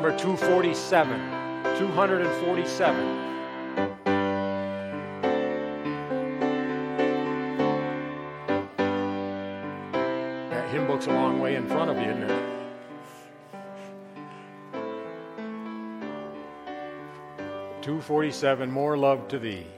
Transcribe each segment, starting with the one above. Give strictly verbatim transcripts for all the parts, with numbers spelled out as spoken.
number two forty-seven. two forty-seven. That hymn book's a long way in front of you, isn't it? two forty-seven, More Love to Thee.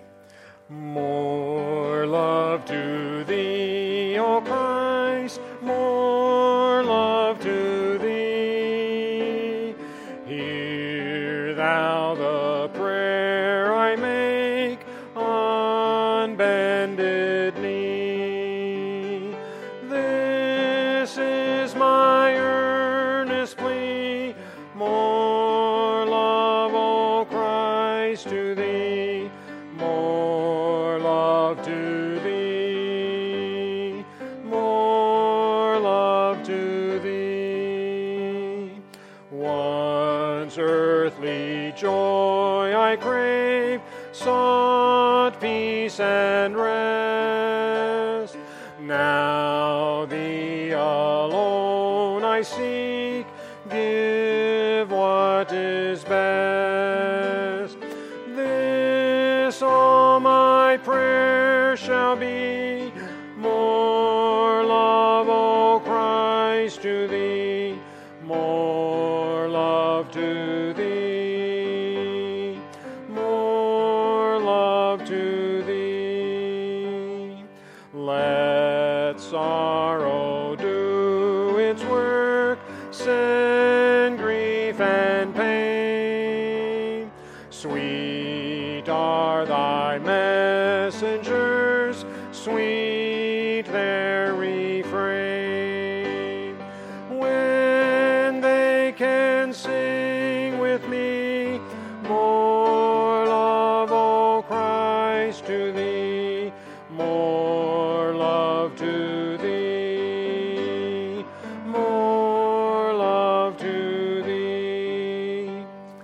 More love to Thee, O Christ, more love to Thee. Hear Thou the prayer I make on bended knee. This is my earnest plea, more love, O Christ, to Thee, more love to Thee, more love to Thee. Once earthly joy I crave, sought peace and rest. Now Thee alone I seek, give what is best. This all my prayer shall be, more love, O Christ, to Thee, more love to Thee, more love to Thee. Let sorrow do its work, send grief and pain. Sweet are Thy messengers, sweet their refrain. When they can sing with me, more love, O Christ, to Thee, more love to Thee, more love to Thee.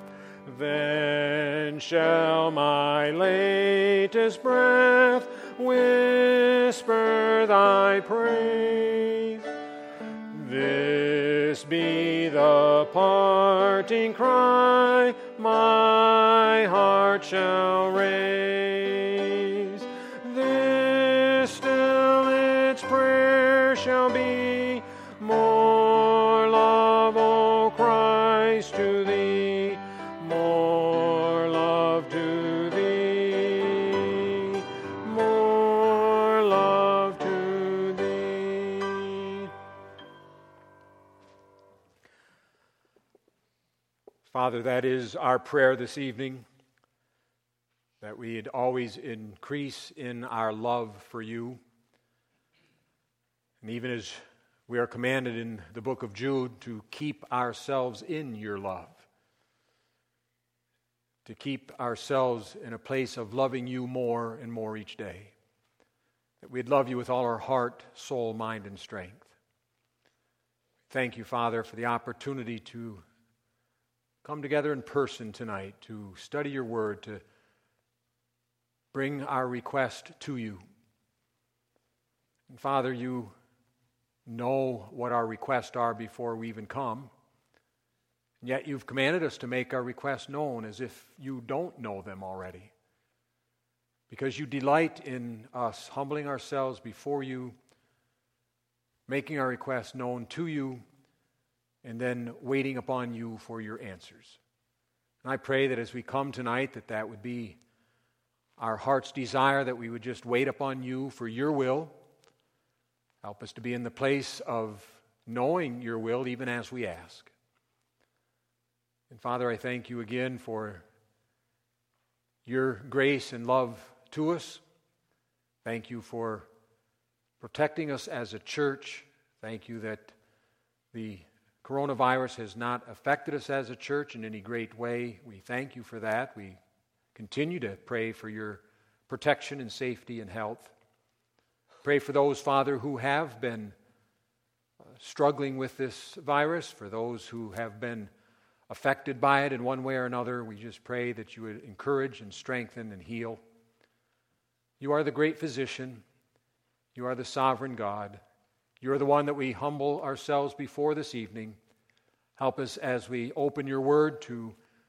Then shall my latest breath whisper Thy praise. This be the parting cry my heart shall raise. This still its prayer shall be, more love, O Christ, to Thee, more love to Thee, more love to Thee. Father, that is our prayer this evening, that we'd always increase in our love for You. And even as we are commanded in the book of Jude to keep ourselves in Your love, to keep ourselves in a place of loving You more and more each day, that we'd love You with all our heart, soul, mind, and strength. Thank You, Father, for the opportunity to come together in person tonight to study Your word, to bring our request to You. And Father, You know what our requests are before we even come. And yet You've commanded us to make our requests known as if You don't know them already. Because You delight in us humbling ourselves before You, making our requests known to You, and then waiting upon You for Your answers. And I pray that as we come tonight, that that would be our heart's desire, that we would just wait upon You for Your will. Help us to be in the place of knowing Your will even as we ask. And Father, I thank You again for Your grace and love to us. Thank You for protecting us as a church. Thank You that the coronavirus has not affected us as a church in any great way. We thank You for that. We continue to pray for Your protection and safety and health. Pray for those, Father, who have been uh, struggling with this virus, for those who have been affected by it in one way or another. We just pray that You would encourage and strengthen and heal. You are the great physician. You are the sovereign God. You are the one that we humble ourselves before this evening. Help us as we open your word to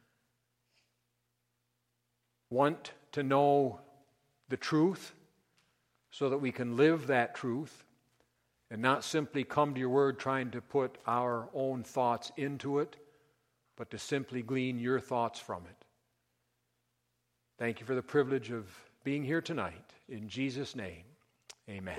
want to know the truth so that we can live that truth and not simply come to your word trying to put our own thoughts into it, but to simply glean your thoughts from it. Thank you for the privilege of being here tonight. In Jesus' name, amen.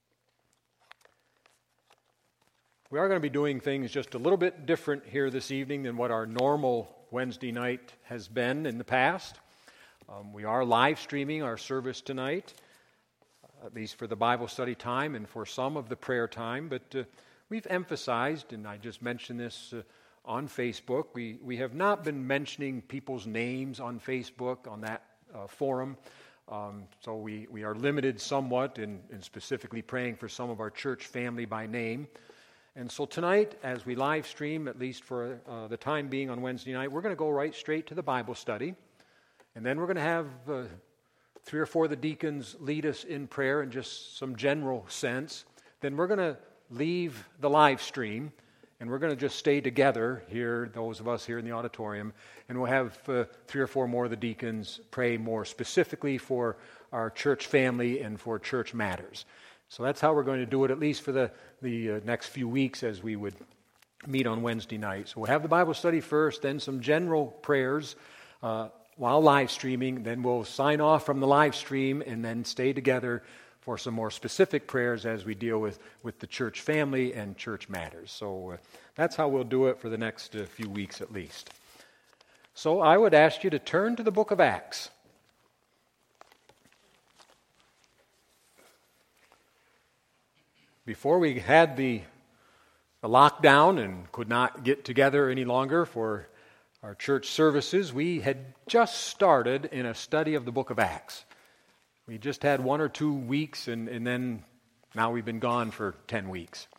We are going to be doing things just a little bit different here this evening than what our normal Wednesday night has been in the past. Um, we are live streaming our service tonight, at least for the Bible study time and for some of the prayer time, but uh, we've emphasized, and I just mentioned this uh, on Facebook, we, we have not been mentioning people's names on Facebook, on that uh, forum, um, so we, we are limited somewhat in, in specifically praying for some of our church family by name. And so tonight, as we live stream, at least for uh, the time being on Wednesday night, we're going to go right straight to the Bible study. And then we're going to have uh, three or four of the deacons lead us in prayer in just some general sense. Then we're going to leave the live stream, and we're going to just stay together here, those of us here in the auditorium, and we'll have uh, three or four more of the deacons pray more specifically for our church family and for church matters. So that's how we're going to do it, at least for the, the uh, next few weeks as we would meet on Wednesday night. So we'll have the Bible study first, then some general prayers uh, while live streaming. Then we'll sign off from the live stream and then stay together for some more specific prayers as we deal with, with the church family and church matters. So uh, that's how we'll do it for the next uh, few weeks at least. So I would ask you to turn to the book of Acts. Before we had the, the lockdown and could not get together any longer for our church services, we had just started in a study of the book of Acts. We just had one or two weeks, and, and then now we've been gone for ten weeks.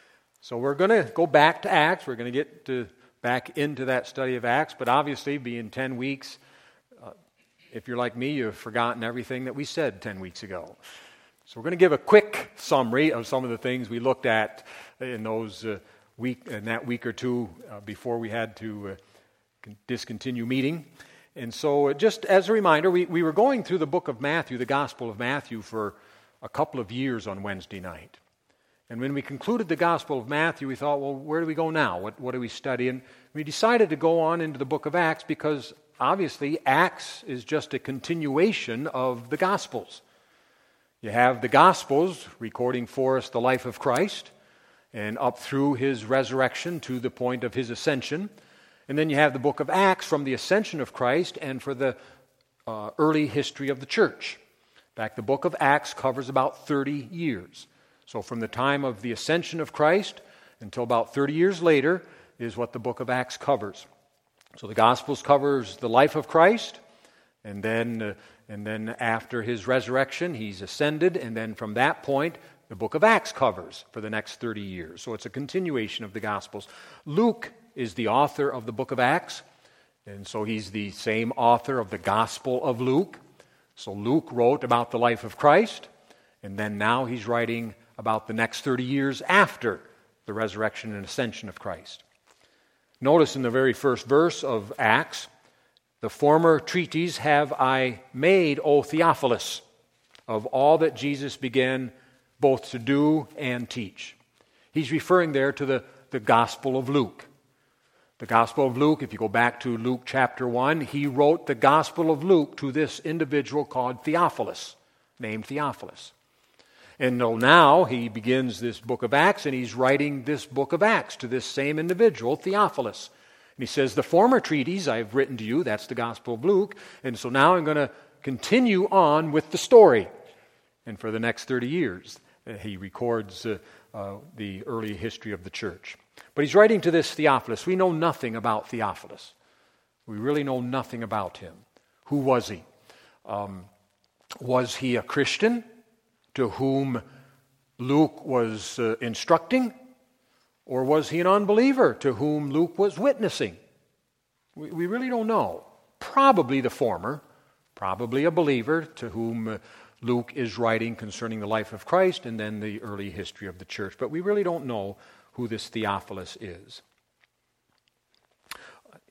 So we're going to go back to Acts. We're going to get to, back into that study of Acts, but obviously being ten weeks, uh, if you're like me, you've forgotten everything that we said ten weeks ago. So we're going to give a quick summary of some of the things we looked at in those uh, week in that week or two uh, before we had to uh, discontinue meeting. And so uh, just as a reminder, we, we were going through the book of Matthew, the Gospel of Matthew, for a couple of years on Wednesday night. And when we concluded the Gospel of Matthew, we thought, well, where do we go now? What, what do we study? And we decided to go on into the book of Acts because obviously Acts is just a continuation of the Gospels. You have the Gospels recording for us the life of Christ and up through his resurrection to the point of his ascension. And then you have the book of Acts from the ascension of Christ and for the uh, early history of the church. In fact, the book of Acts covers about thirty years. So from the time of the ascension of Christ until about thirty years later is what the book of Acts covers. So the Gospels covers the life of Christ, and then uh, And then after his resurrection, he's ascended, and then from that point, the book of Acts covers for the next thirty years. So it's a continuation of the Gospels. Luke is the author of the book of Acts, and so he's the same author of the Gospel of Luke. So Luke wrote about the life of Christ, and then now he's writing about the next thirty years after the resurrection and ascension of Christ. Notice in the very first verse of Acts, the former treatise have I made, O Theophilus, of all that Jesus began both to do and teach. He's referring there to the, the Gospel of Luke. The Gospel of Luke, if you go back to Luke chapter one, he wrote the Gospel of Luke to this individual called Theophilus, named Theophilus. And now he begins this book of Acts, and he's writing this book of Acts to this same individual, Theophilus. And he says, the former treatise I have written to you, that's the Gospel of Luke, and so now I'm going to continue on with the story. And for the next thirty years, uh, he records uh, uh, the early history of the church. But he's writing to this Theophilus. We know nothing about Theophilus. We really know nothing about him. Who was he? Um, was he a Christian to whom Luke was uh, instructing? Or was he an unbeliever to whom Luke was witnessing? We, we really don't know. Probably the former, probably a believer to whom uh, Luke is writing concerning the life of Christ and then the early history of the church. But we really don't know who this Theophilus is.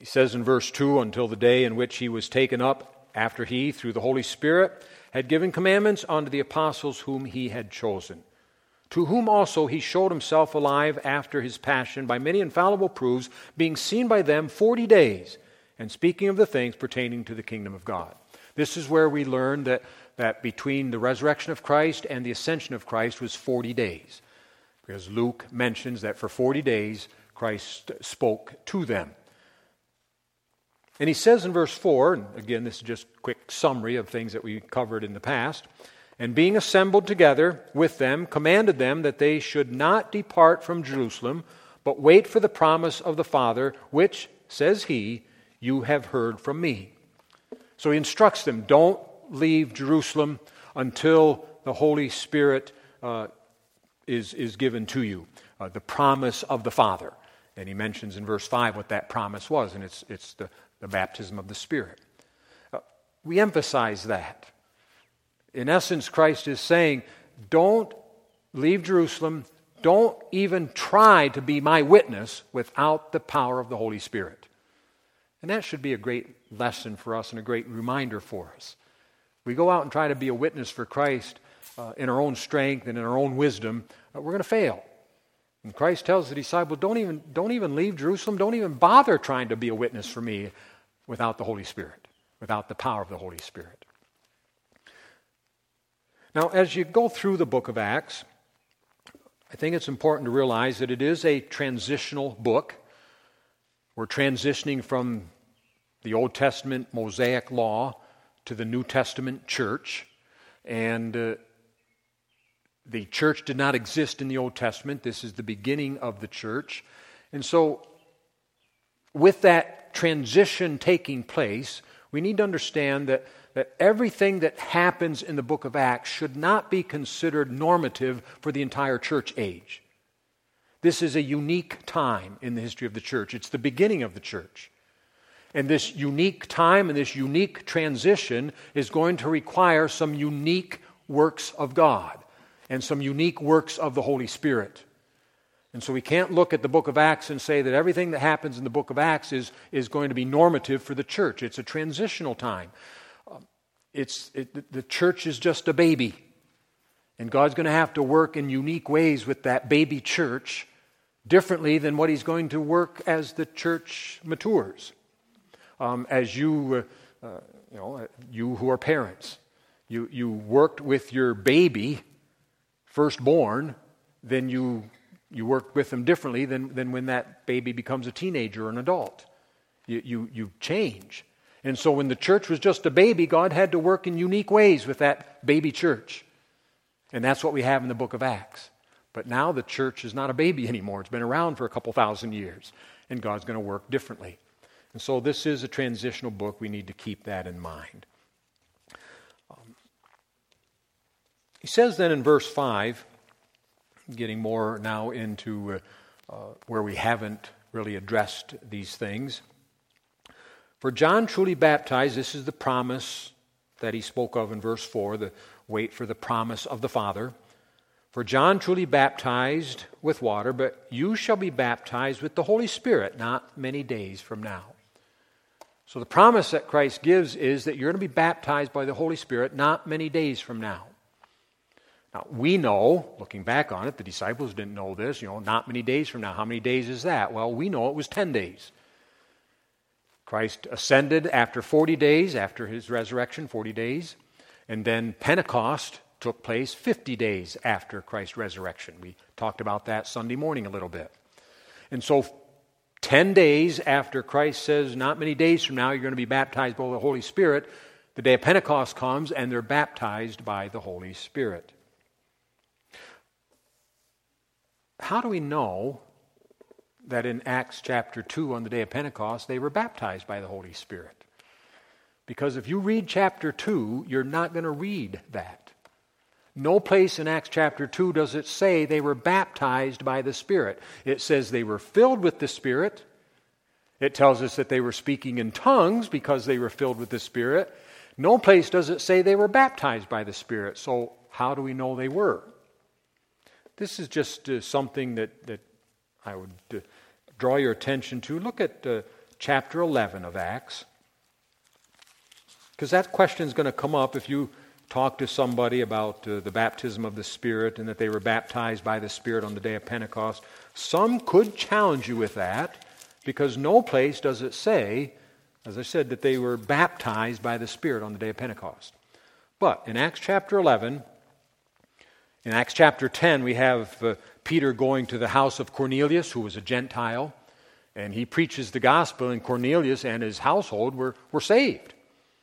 He says in verse two, until the day in which he was taken up, after he, through the Holy Spirit, had given commandments unto the apostles whom he had chosen, to whom also he showed himself alive after his passion by many infallible proofs, being seen by them forty days, and speaking of the things pertaining to the kingdom of God. This is where we learn that, that between the resurrection of Christ and the ascension of Christ was forty days. Because Luke mentions that for forty days Christ spoke to them. And he says in verse four, and again this is just a quick summary of things that we covered in the past, and being assembled together with them, commanded them that they should not depart from Jerusalem, but wait for the promise of the Father, which, says he, you have heard from me. So he instructs them, don't leave Jerusalem until the Holy Spirit uh, is, is given to you, uh, the promise of the Father. And he mentions in verse five what that promise was, and it's, it's the, the baptism of the Spirit. Uh, we emphasize that. In essence, Christ is saying, don't leave Jerusalem, don't even try to be my witness without the power of the Holy Spirit. And that should be a great lesson for us and a great reminder for us. We go out and try to be a witness for Christ uh, in our own strength and in our own wisdom, uh, we're going to fail. And Christ tells the disciples, don't even, don't even leave Jerusalem, don't even bother trying to be a witness for me without the Holy Spirit, without the power of the Holy Spirit. Now, as you go through the book of Acts, I think it's important to realize that it is a transitional book. We're transitioning from the Old Testament Mosaic law to the New Testament church. And uh, the church did not exist in the Old Testament. This is the beginning of the church. And so, with that transition taking place, we need to understand that that everything that happens in the book of Acts should not be considered normative for the entire church age. This is a unique time in the history of the church. It's the beginning of the church. And this unique time and this unique transition is going to require some unique works of God and some unique works of the Holy Spirit. And so we can't look at the book of Acts and say that everything that happens in the book of Acts is, is going to be normative for the church. It's a transitional time. It's it, the church is just a baby, and God's going to have to work in unique ways with that baby church, differently than what He's going to work as the church matures. Um, as you, uh, uh, you know, you who are parents, you you worked with your baby, firstborn, then you you work with them differently than than when that baby becomes a teenager or an adult. You you you change. And so when the church was just a baby, God had to work in unique ways with that baby church. And that's what we have in the book of Acts. But now the church is not a baby anymore. It's been around for a couple thousand years. And God's going to work differently. And so this is a transitional book. We need to keep that in mind. Um, he says then in verse five, getting more now into uh, uh, where we haven't really addressed these things. For John truly baptized, this is the promise that he spoke of in verse four, the wait for the promise of the Father. For John truly baptized with water, but you shall be baptized with the Holy Spirit not many days from now. So the promise that Christ gives is that you're going to be baptized by the Holy Spirit not many days from now. Now, we know, looking back on it, the disciples didn't know this, you know, not many days from now. How many days is that? Well, we know it was ten days. Christ ascended after forty days, after his resurrection, forty days. And then Pentecost took place fifty days after Christ's resurrection. We talked about that Sunday morning a little bit. And so ten days after Christ says, not many days from now, you're going to be baptized by the Holy Spirit, the day of Pentecost comes, and they're baptized by the Holy Spirit. How do we know that in Acts chapter two, on the day of Pentecost, they were baptized by the Holy Spirit? Because if you read chapter two, you're not going to read that. No place in Acts chapter two does it say they were baptized by the Spirit. It says they were filled with the Spirit. It tells us that they were speaking in tongues because they were filled with the Spirit. No place does it say they were baptized by the Spirit. So how do we know they were? This is just uh, something that, that I would uh, draw your attention to. Look at uh, chapter eleven of Acts, because that question is going to come up if you talk to somebody about uh, the baptism of the Spirit and that they were baptized by the Spirit on the day of Pentecost. Some could challenge you with that, because no place does it say, as I said, that they were baptized by the Spirit on the day of Pentecost. But in Acts chapter eleven, in Acts chapter ten, we have uh, Peter going to the house of Cornelius, who was a Gentile, and he preaches the gospel, and Cornelius and his household were, were saved.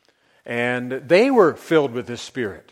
And they were filled with the Spirit.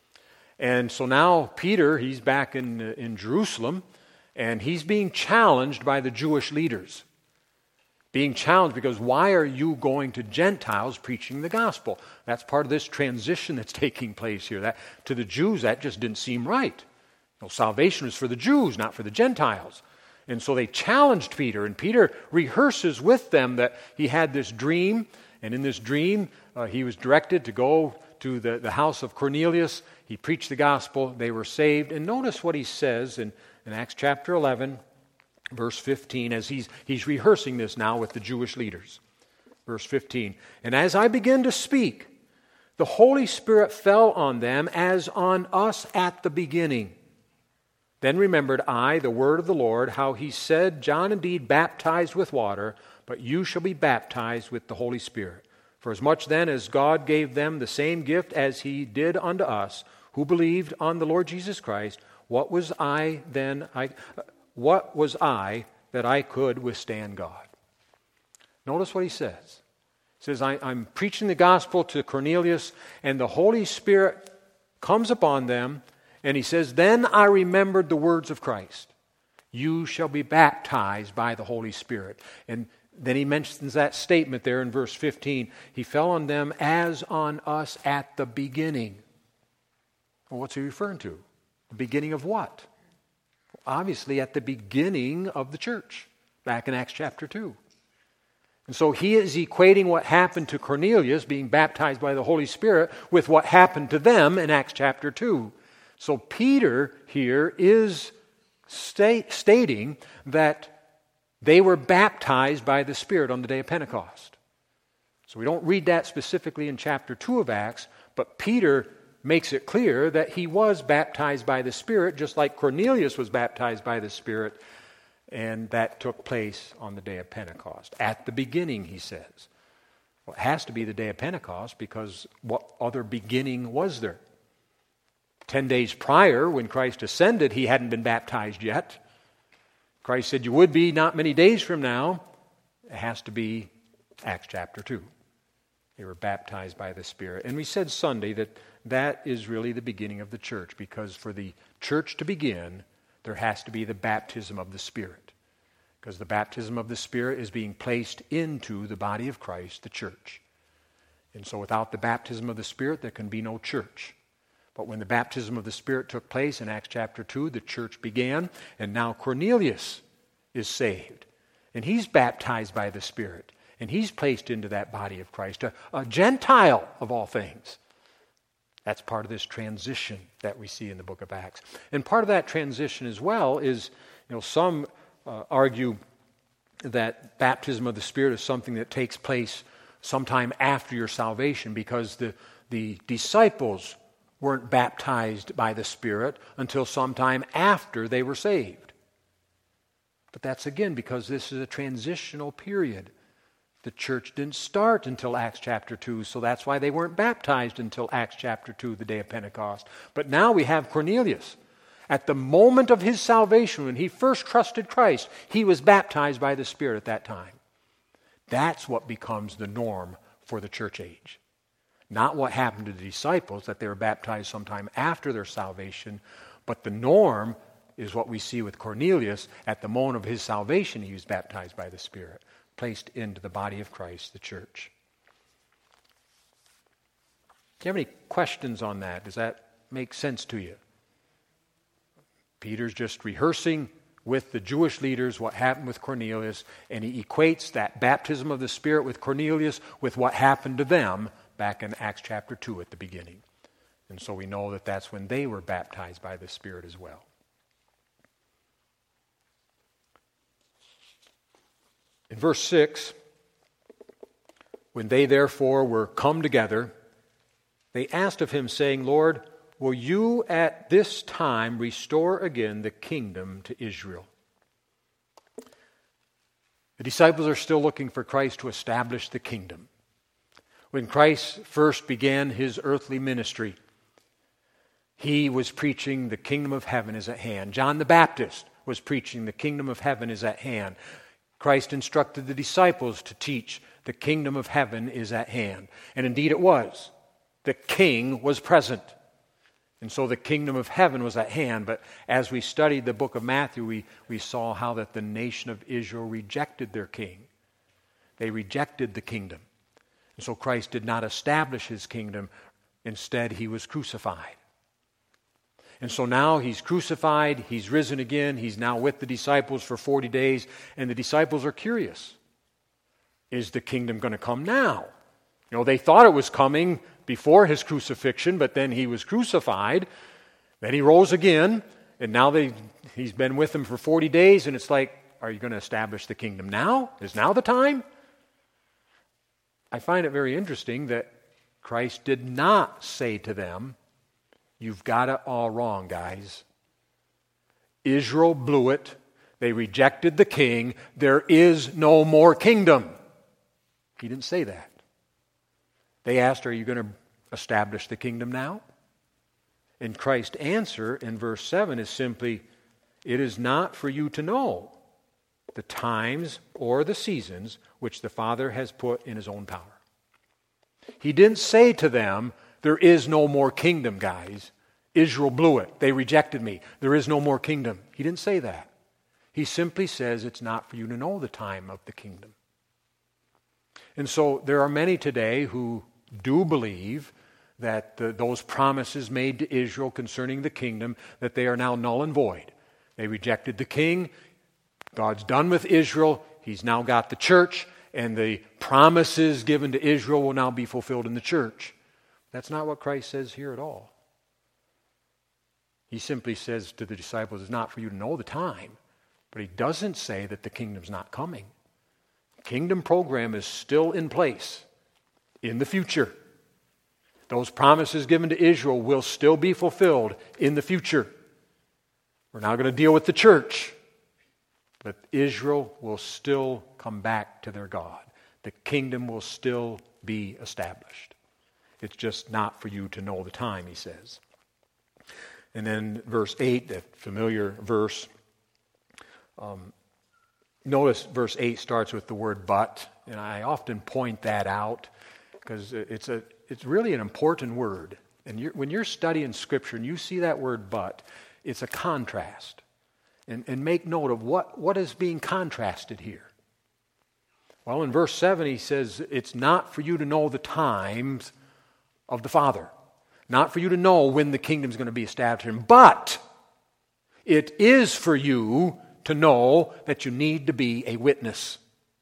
And so now Peter, he's back in, uh, in Jerusalem, and he's being challenged by the Jewish leaders. Being challenged because why are you going to Gentiles preaching the gospel? That's part of this transition that's taking place here. That to the Jews, that just didn't seem right. You know, salvation was for the Jews, not for the Gentiles. And so they challenged Peter, and Peter rehearses with them that he had this dream, and in this dream uh, he was directed to go to the, the house of Cornelius. He preached the gospel, they were saved. And notice what he says in, in Acts chapter eleven, verse fifteen, as he's, he's rehearsing this now with the Jewish leaders. Verse fifteen, "And as I began to speak, the Holy Spirit fell on them as on us at the beginning. Then remembered I the word of the Lord, how he said, John indeed baptized with water, but you shall be baptized with the Holy Spirit. For as much then as God gave them the same gift as he did unto us, who believed on the Lord Jesus Christ, what was I then, I, what was I that I could withstand God?" Notice what he says. He says, I, I'm preaching the gospel to Cornelius, and the Holy Spirit comes upon them, and he says, then I remembered the words of Christ. You shall be baptized by the Holy Spirit. And then he mentions that statement there in verse fifteen. He fell on them as on us at the beginning. Well, what's he referring to? The beginning of what? Obviously at the beginning of the church, back in Acts chapter two. And so he is equating what happened to Cornelius, being baptized by the Holy Spirit, with what happened to them in Acts chapter two. So Peter here is state, stating that they were baptized by the Spirit on the day of Pentecost. So we don't read that specifically in chapter two of Acts, but Peter makes it clear that he was baptized by the Spirit, just like Cornelius was baptized by the Spirit, and that took place on the day of Pentecost. At the beginning, he says. Well, it has to be the day of Pentecost, because what other beginning was there? Ten days prior, when Christ ascended, he hadn't been baptized yet. Christ said, you would be not many days from now. It has to be Acts chapter two. They were baptized by the Spirit. And we said Sunday that that is really the beginning of the church, because for the church to begin, there has to be the baptism of the Spirit. Because the baptism of the Spirit is being placed into the body of Christ, the church. And so without the baptism of the Spirit, there can be no church. But when the baptism of the Spirit took place in Acts chapter two, the church began, and now Cornelius is saved. And he's baptized by the Spirit. And he's placed into that body of Christ, a, a Gentile of all things. That's part of this transition that we see in the book of Acts. And part of that transition as well is, you know, some uh, argue that baptism of the Spirit is something that takes place sometime after your salvation, because the, the disciples weren't baptized by the Spirit until sometime after they were saved. But that's again because this is a transitional period. The church didn't start until Acts chapter two, so that's why they weren't baptized until Acts chapter two, the day of Pentecost. But now we have Cornelius. At the moment of his salvation, when he first trusted Christ, he was baptized by the Spirit at that time. That's what becomes the norm for the church age. Not what happened to the disciples, that they were baptized sometime after their salvation, but the norm is what we see with Cornelius. At the moment of his salvation, he was baptized by the Spirit, placed into the body of Christ, the church. Do you have any questions on that? Does that make sense to you? Peter's just rehearsing with the Jewish leaders what happened with Cornelius, and he equates that baptism of the Spirit with Cornelius with what happened to them back in Acts chapter two at the beginning. And so we know that that's when they were baptized by the Spirit as well. In verse six, When they therefore were come together, they asked of him, saying, Lord, will you at this time restore again the kingdom to Israel? The disciples are still looking for Christ to establish the kingdom. When Christ first began his earthly ministry, he was preaching the kingdom of heaven is at hand. John the Baptist was preaching the kingdom of heaven is at hand. Christ instructed the disciples to teach the kingdom of heaven is at hand. And indeed it was. The king was present. And so the kingdom of heaven was at hand. But as we studied the book of Matthew, we, we saw how that the nation of Israel rejected their king. They rejected the kingdom. And so Christ did not establish his kingdom. Instead, he was crucified. And so now he's crucified, he's risen again, he's now with the disciples for forty days, and the disciples are curious. Is the kingdom going to come now? You know, they thought it was coming before his crucifixion, but then he was crucified. Then he rose again, and now they, he's been with them for forty days, and it's like, are you going to establish the kingdom now? Is now the time? I find it very interesting that Christ did not say to them, you've got it all wrong, guys. Israel blew it. They rejected the king. There is no more kingdom. He didn't say that. They asked, are you going to establish the kingdom now? And Christ's answer in verse seven is simply, it is not for you to know the times or the seasons which the Father has put in his own power. He didn't say to them, there is no more kingdom, guys. Israel blew it. They rejected me. There is no more kingdom. He didn't say that. He simply says it's not for you to know the time of the kingdom. And so there are many today who do believe that the, those promises made to Israel concerning the kingdom, that they are now null and void. They rejected the king. God's done with Israel. He's now got the church, and the promises given to Israel will now be fulfilled in the church. That's not what Christ says here at all. He simply says to the disciples, it's not for you to know the time, but he doesn't say that the kingdom's not coming. The kingdom program is still in place in the future. Those promises given to Israel will still be fulfilled in the future. We're now going to deal with the church. But Israel will still come back to their God. The kingdom will still be established. It's just not for you to know the time, he says. And then verse eight, that familiar verse. Um, notice verse eight starts with the word but. And I often point that out because it's a it's really an important word. And you're, when you're studying Scripture and you see that word but, it's a contrast. And, and make note of what, what is being contrasted here. Well, in verse seven, he says, it's not for you to know the times of the Father. Not for you to know when the kingdom is going to be established. But it is for you to know that you need to be a witness.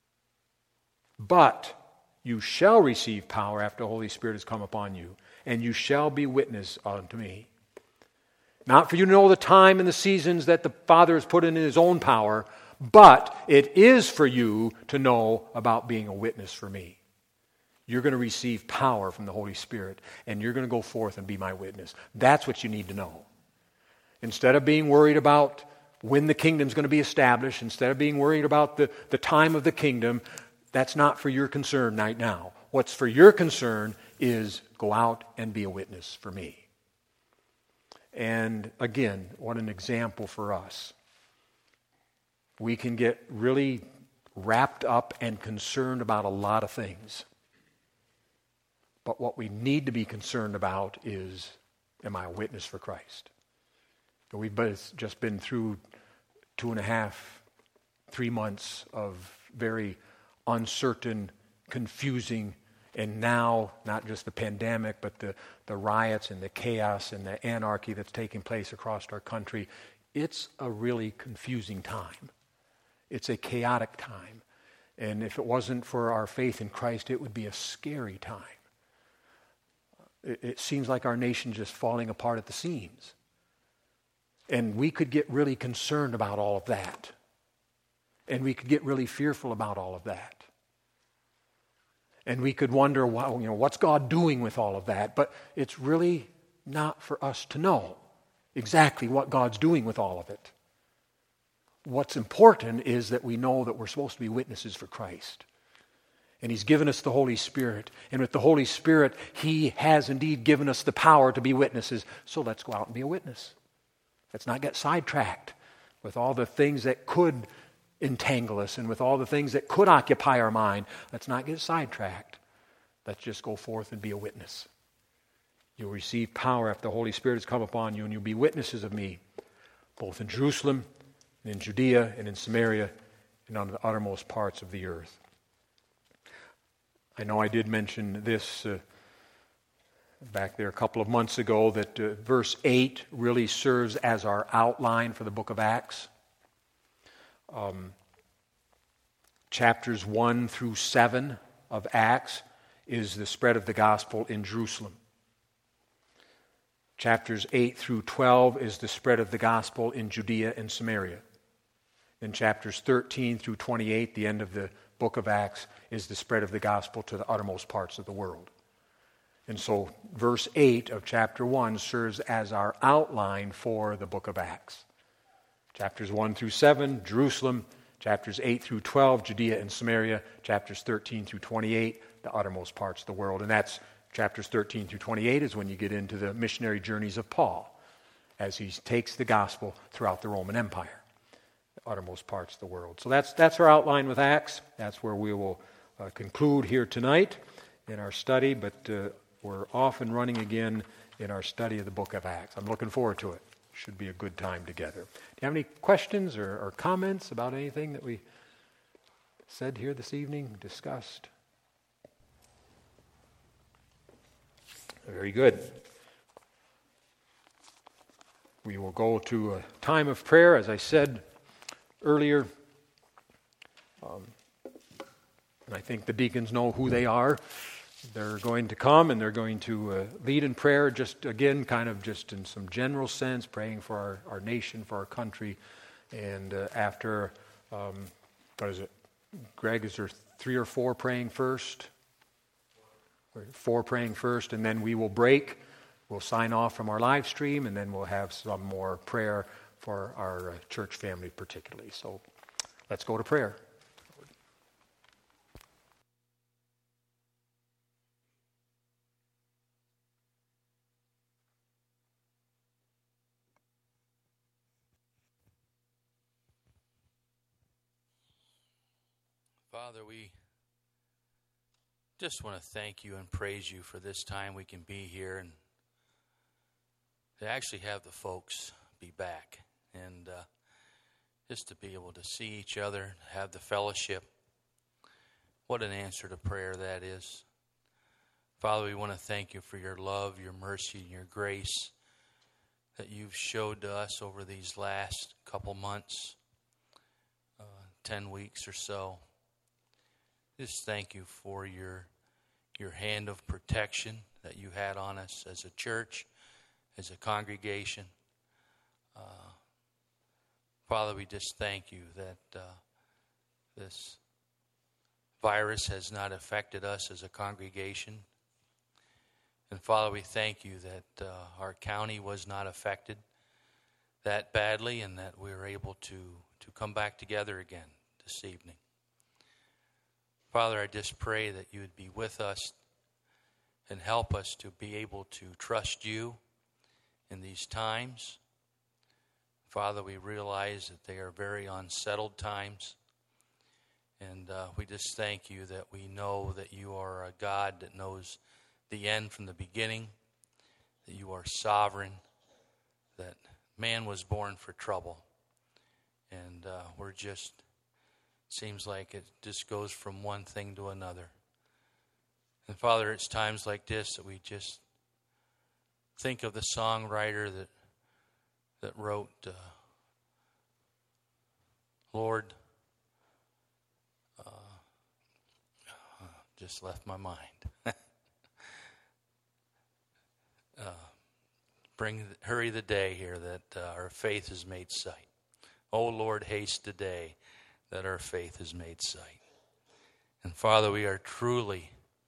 But you shall receive power after the Holy Spirit has come upon you, and you shall be witness unto me. Not for you to know the time and the seasons that the Father has put in his own power, but it is for you to know about being a witness for me. You're going to receive power from the Holy Spirit, and you're going to go forth and be my witness. That's what you need to know. Instead of being worried about when the kingdom's going to be established, instead of being worried about the, the time of the kingdom, that's not for your concern right now. What's for your concern is go out and be a witness for me. And again, what an example for us. We can get really wrapped up and concerned about a lot of things. But what we need to be concerned about is, am I a witness for Christ? We've just been through two and a half, three months of very uncertain, confusing, and now, not just the pandemic, but the, the riots and the chaos and the anarchy that's taking place across our country. It's a really confusing time. It's a chaotic time. And if it wasn't for our faith in Christ, it would be a scary time. It, it seems like our nation's just falling apart at the seams. And we could get really concerned about all of that. And we could get really fearful about all of that. And we could wonder, wow, you know, what's God doing with all of that? But it's really not for us to know exactly what God's doing with all of it. What's important is that we know that we're supposed to be witnesses for Christ. And He's given us the Holy Spirit. And with the Holy Spirit, He has indeed given us the power to be witnesses. So let's go out and be a witness. Let's not get sidetracked with all the things that could entangle us and with all the things that could occupy our mind. Let's not get sidetracked. Let's just go forth and be a witness. You'll receive power after the Holy Spirit has come upon you, and you'll be witnesses of me, both in Jerusalem, and in Judea, and in Samaria, and on the uttermost parts of the earth. I know I did mention this uh, back there a couple of months ago, that uh, verse eight really serves as our outline for the book of Acts. Um, chapters one through seven of Acts is the spread of the gospel in Jerusalem. Chapters eight through twelve is the spread of the gospel in Judea and Samaria. Then chapters thirteen through twenty-eight, the end of the book of Acts, is the spread of the gospel to the uttermost parts of the world. And so verse eight of chapter one serves as our outline for the book of Acts. Chapters one through seven, Jerusalem. Chapters eight through twelve, Judea and Samaria. Chapters thirteen through twenty-eight, the uttermost parts of the world. And that's chapters thirteen through twenty-eight is when you get into the missionary journeys of Paul, as he takes the gospel throughout the Roman Empire, the uttermost parts of the world. So that's that's our outline with Acts. That's where we will uh, conclude here tonight in our study, but uh, we're off and running again in our study of the book of Acts. I'm looking forward to it. Should be a good time together. Do you have any questions or, or comments about anything that we said here this evening, discussed? Very good. We will go to a time of prayer, as I said earlier. Um, and I think the deacons know who they are. They're going to come and they're going to uh, lead in prayer, just again, kind of just in some general sense, praying for our, our nation, for our country. And uh, after, um, what is it? Greg, is there three or four praying first? Four praying first, and then we will break. We'll sign off from our live stream, and then we'll have some more prayer for our uh, church family particularly. So let's go to prayer. Father, we just want to thank you and praise you for this time we can be here and to actually have the folks be back and uh, just to be able to see each other, have the fellowship. What an answer to prayer that is. Father, we want to thank you for your love, your mercy, and your grace that you've showed to us over these last couple months, uh, ten weeks or so. Just thank you for your your hand of protection that you had on us as a church, as a congregation. Uh, Father, we just thank you that uh, this virus has not affected us as a congregation. And Father, we thank you that uh, our county was not affected that badly and that we were able to, to come back together again this evening. Father, I just pray that you would be with us and help us to be able to trust you in these times. Father, we realize that they are very unsettled times. And uh, we just thank you that we know that you are a God that knows the end from the beginning, that you are sovereign, that man was born for trouble. And uh, we're just... seems like it just goes from one thing to another. And Father, it's times like this that we just think of the songwriter that that wrote, uh, Lord, uh, just left my mind. uh, bring, hurry the day here that uh, our faith is made sight. Oh Lord, haste the day that our faith is made sight. And Father, we are truly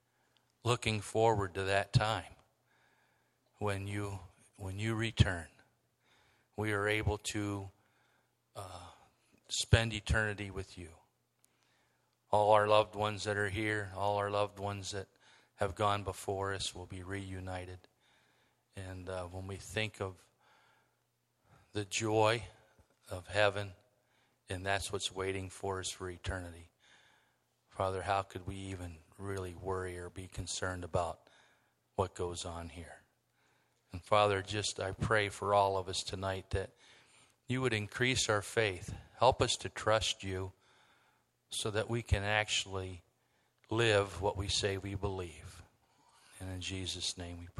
looking forward to that time when you when you return. We are able to uh, spend eternity with you. All our loved ones that are here, all our loved ones that have gone before us will be reunited. And uh, when we think of the joy of heaven, and that's what's waiting for us for eternity, Father, how could we even really worry or be concerned about what goes on here? And Father, just I pray for all of us tonight that you would increase our faith. Help us to trust you so that we can actually live what we say we believe. And in Jesus' name we pray.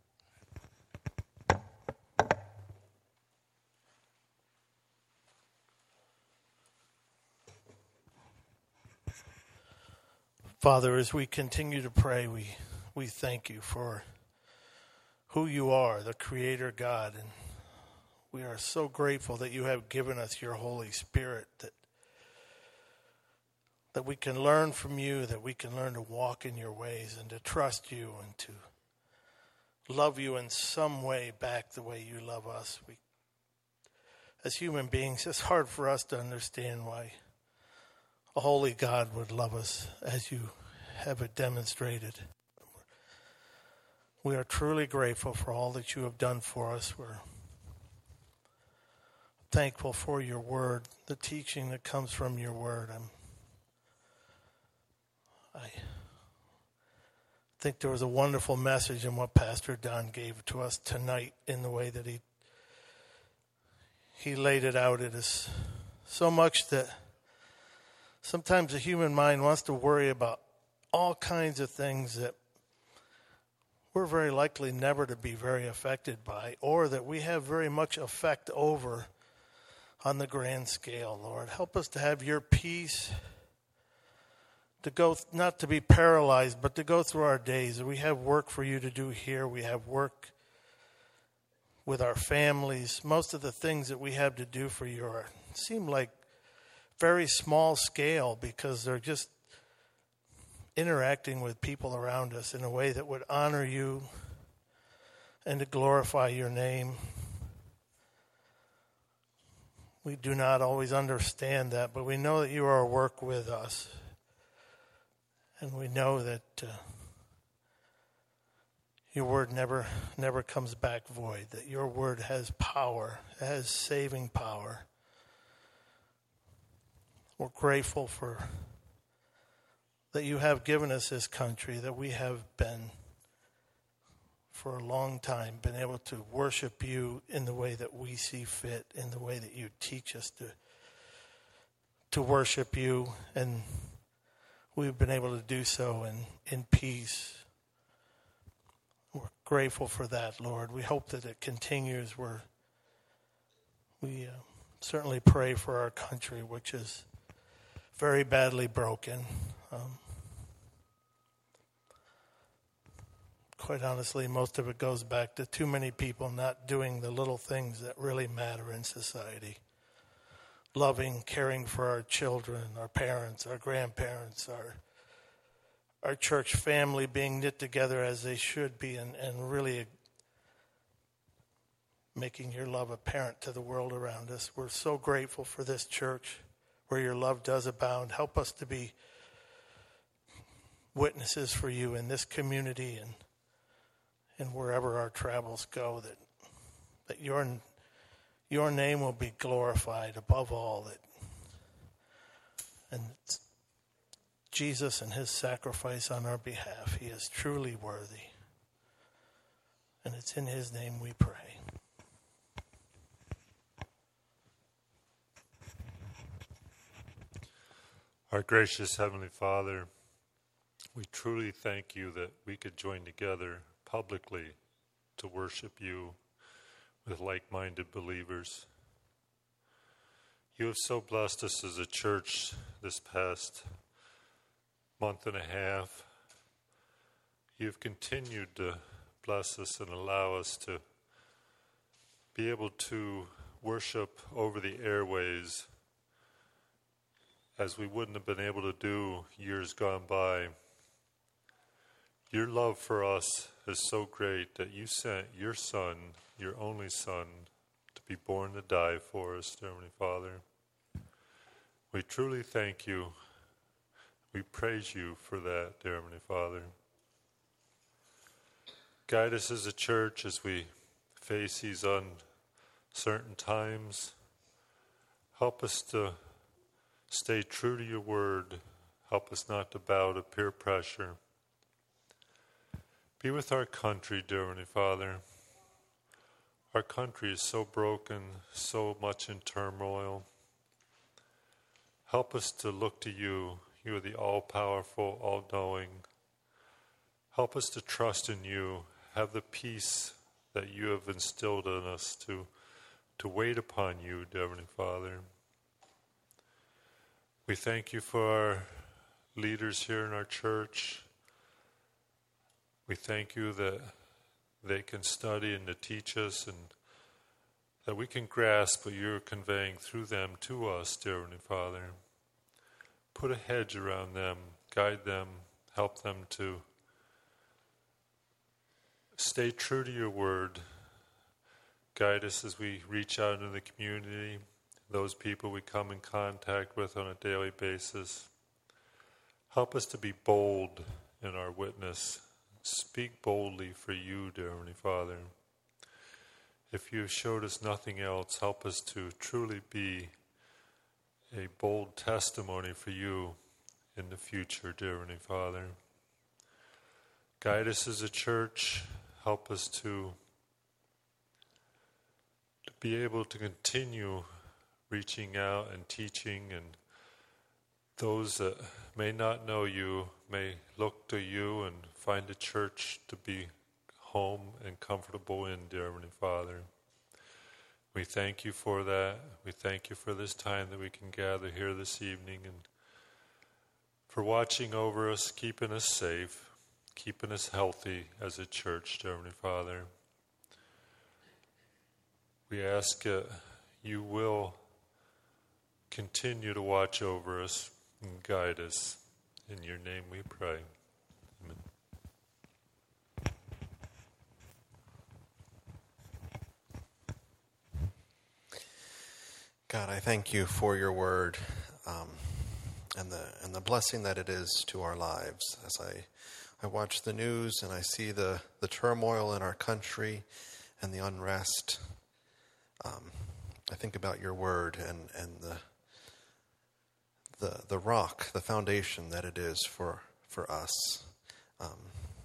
Father, as we continue to pray, we, we thank you for who you are, the Creator God. And we are so grateful that you have given us your Holy Spirit, that, that we can learn from you, that we can learn to walk in your ways and to trust you and to love you in some way back the way you love us. We, as human beings, it's hard for us to understand why a holy God would love us as you have it demonstrated. We are truly grateful for all that you have done for us. We're thankful for your word, the teaching that comes from your word. I'm, I think there was a wonderful message in what Pastor Don gave to us tonight in the way that he he laid it out. It is so much that sometimes the human mind wants to worry about all kinds of things that we're very likely never to be very affected by, or that we have very much effect over on the grand scale. Lord, help us to have your peace, to go, not to be paralyzed, but to go through our days. We have work for you to do here. We have work with our families. Most of the things that we have to do for you are, seem like very small scale, because they're just interacting with people around us in a way that would honor you and to glorify your name. We do not always understand that, but we know that you are at work with us. And we know that uh, your word never never comes back void, that your word has power, has saving power. We're grateful for that you have given us this country, that we have been, for a long time, been able to worship you in the way that we see fit, in the way that you teach us to, to worship you. And we've been able to do so in, in peace. We're grateful for that, Lord. We hope that it continues. We're, we uh, certainly pray for our country, which is very badly broken. Um, quite honestly, most of it goes back to too many people not doing the little things that really matter in society. Loving, caring for our children, our parents, our grandparents, our our church family being knit together as they should be, and, and really making your love apparent to the world around us. We're so grateful for this church where your love does abound. Help us to be witnesses for you in this community and and wherever our travels go, that that your your name will be glorified above all, that and Jesus and his sacrifice on our behalf, he is truly worthy. And it's in his name we pray. Our gracious Heavenly Father, we truly thank you that we could join together publicly to worship you with like-minded believers. You have so blessed us as a church this past month and a half. You've continued to bless us and allow us to be able to worship over the airways as we wouldn't have been able to do years gone by. your love for us is so great that you sent your Son, your only Son, to be born to die for us, dear Heavenly Father. We truly thank you. We praise you for that, dear Heavenly Father. Guide us as a church as we face these uncertain times. Help us to stay true to your word. Help us not to bow to peer pressure. Be with our country, dear Heavenly Father. Our country is so broken, so much in turmoil. Help us to look to you. You are the all-powerful, all-knowing. Help us to trust in you, have the peace that you have instilled in us to, to wait upon you, dear Heavenly Father. We thank you for our leaders here in our church. We thank you that they can study and to teach us, and that we can grasp what you're conveying through them to us, dear Heavenly Father. Put a hedge around them, guide them, help them to stay true to your word. Guide us as we reach out into the community, those people we come in contact with on a daily basis. Help us to be bold in our witness. Speak boldly for you, dear Heavenly Father. If you have showed us nothing else, help us to truly be a bold testimony for you in the future, dear Heavenly Father. Guide us as a church. Help us to, to be able to continue reaching out and teaching, and those that may not know you may look to you and find a church to be home and comfortable in, dear Heavenly Father. We thank you for that. We thank you for this time that we can gather here this evening, and for watching over us, keeping us safe, keeping us healthy as a church, dear Heavenly Father. We ask that you will continue to watch over us and guide us. In your name we pray. Amen. God, I thank you for your word um, and the and the blessing that it is to our lives. As I, I watch the news and I see the, the turmoil in our country and the unrest, um, I think about your word and, and the the the rock, the foundation that it is for for us. Um,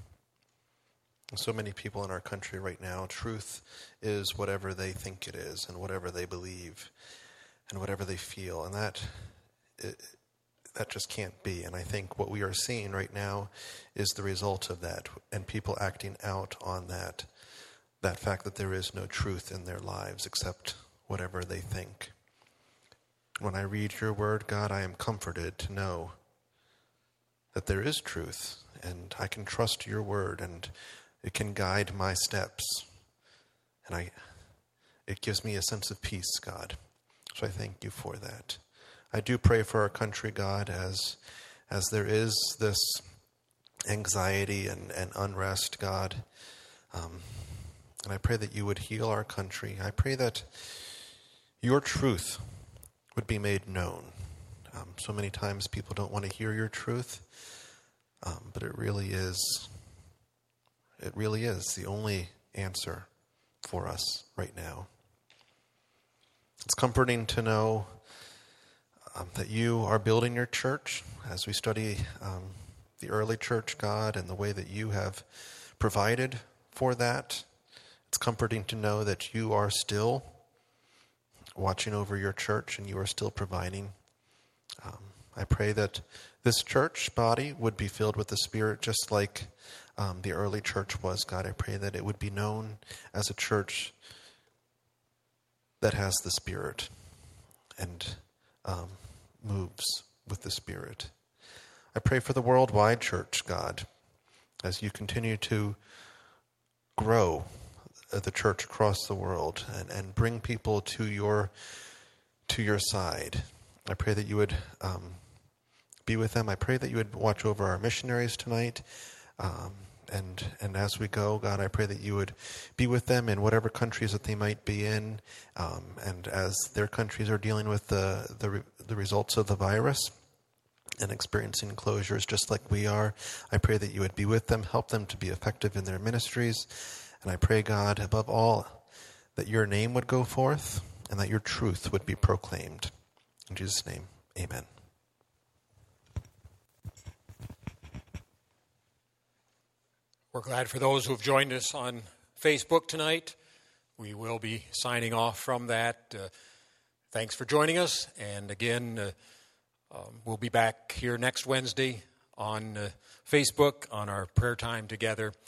so many people in our country right now, truth is whatever they think it is and whatever they believe and whatever they feel, and that it, that just can't be. And I think what we are seeing right now is the result of that, and people acting out on that, that fact that there is no truth in their lives except whatever they think. When I read your word, God, I am comforted to know that there is truth, and I can trust your word, and it can guide my steps. And I, it gives me a sense of peace, God. So I thank you for that. I do pray for our country, God, as as there is this anxiety and, and unrest, God. Um, and I pray that you would heal our country. I pray that your truth would be made known. Um, so many times people don't want to hear your truth, um, but it really is, it really is the only answer for us right now. It's comforting to know um, that you are building your church as we study um, the early church, God, and the way that you have provided for that. It's comforting to know that you are still watching over your church and you are still providing. Um, I pray that this church body would be filled with the Spirit just like um, the early church was, God. I pray that it would be known as a church that has the Spirit and um, moves with the Spirit. I pray for the worldwide church, God, as you continue to grow the church across the world and, and bring people to your to your side. I pray that you would um, be with them. I pray that you would watch over our missionaries tonight um, and and as we go, God, I pray that you would be with them in whatever countries that they might be in, um, and as their countries are dealing with the the, re- the results of the virus and experiencing closures just like we are, I pray that you would be with them, help them to be effective in their ministries, and I pray, God, above all, that your name would go forth and that your truth would be proclaimed. In Jesus' name, amen. We're glad for those who have joined us on Facebook tonight. We will be signing off from that. Uh, thanks for joining us. And again, uh, um, we'll be back here next Wednesday on uh, Facebook on our prayer time together.